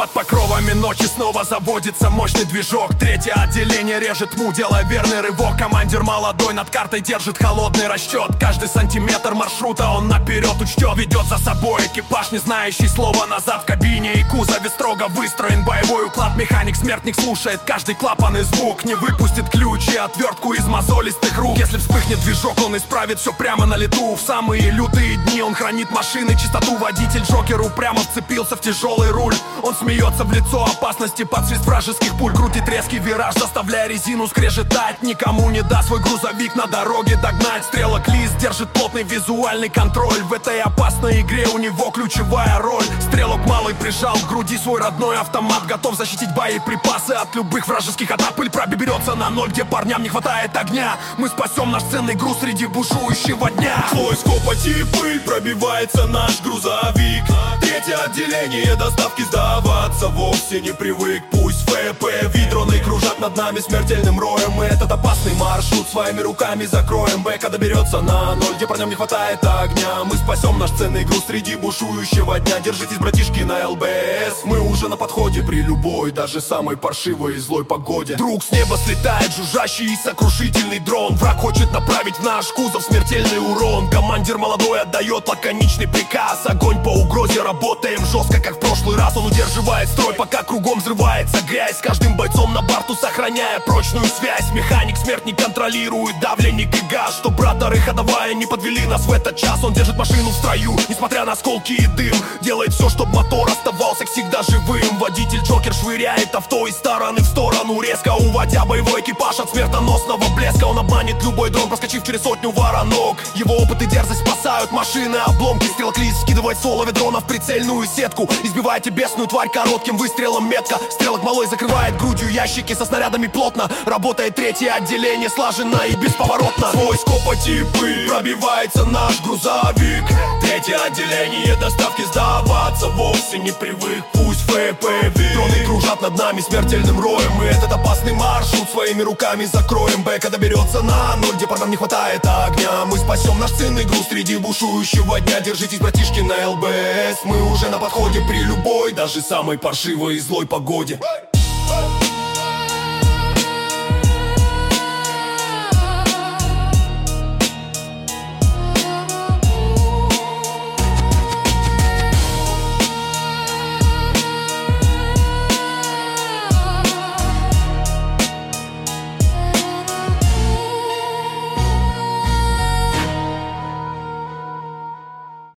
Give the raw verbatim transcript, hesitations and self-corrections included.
Под покровами ночи снова заводится мощный движок. Третье отделение режет тьму, делая верный рывок. Командир молодой над картой держит холодный расчет. Каждый сантиметр маршрута он наперед учтет. Ведет за собой экипаж, не знающий слова назад. В кабине и кузове строго выстроен боевой уклад. Механик-смертник слушает каждый клапан и звук. Не выпустит ключ и отвертку из мозолистых рук. Если вспыхнет движок, он исправит все прямо на лету. В самые лютые дни он хранит машины чистоту. Водитель Джокер упрямо вцепился в тяжелый руль. Он смеется в лицо опасности под свист вражеских пуль. Крутит резкий вираж, заставляя резину скрежетать. Никому не даст свой грузовик на дороге догнать. Стрелок Лист держит плотный визуальный контроль. В этой опасной игре у него ключевая роль. Стрелок малый прижал к груди свой родной автомат. Готов защитить боеприпасы от любых вражеских атак. Пыль проберется на ноль, где парням не хватает огня. Мы спасем наш ценный груз среди бушующего дня. Сквозь копоть и пыль пробивается наш грузовик. Третье отделение доставки сдаваться вовсе не привык. Пусть ФП видроны кружат над нами смертельным роем. Мы этот опасный маршрут своими руками закроем. Бэка доберется на ноль, где парням не хватает огня. Мы спасем наш ценный груз среди бушующего дня. Держитесь, братишки, на ЛБС. Мы уже на подходе при любой, даже самой паршивой и злой погоде. Вдруг с неба слетает жужжащий и сокрушительный дрон. Враг хочет направить в наш кузов смертельный урон. Командир молодой отдает лаконичный приказ. Огонь по угрозе, работаем жестко, как в прошлый раз. Он удерживает строй, пока кругом взрывается грязь. С каждым бойцом на борту сохраняя прочную связь. Механик-смертник контролирует давленник и газ, что браторы ходовая не подвели нас в этот час. Он держит машину в строю, несмотря на осколки и дым. Делает все, чтобы мотор оставался всегда живым. Водитель Джокер швыряет авто из стороны в сторону, резко уводя боевой экипаж от смертоносного блеска. Он обманет любой дрон, проскочив через сотню воронок. Его опыт и дерзость спасают машины, обломки. Стрелок Лист скидывает солове дрона в прицельную сетку, избивая бесную тварь коротким выстрелом метко. Стрелок малой закрывает грудью ящики со снарядами плотно. Работает третье отделение слаженно и бесповоротно. Сквозь копоть и пыль пробивается наш грузовик. Третье отделение доставки сдаваться вовсе не привык. Пусть ФП видроны кружат над нами смертельным роем. Мы этот опасный маршрут своими руками закроем. Бэка доберется на ноль, где парням не хватает огня. Мы спасем наш ценный груз среди бушующего дня. Держитесь, братишки, на ЛБС. Мы уже на подходе при любой, даже самой паршивой и злой погоде.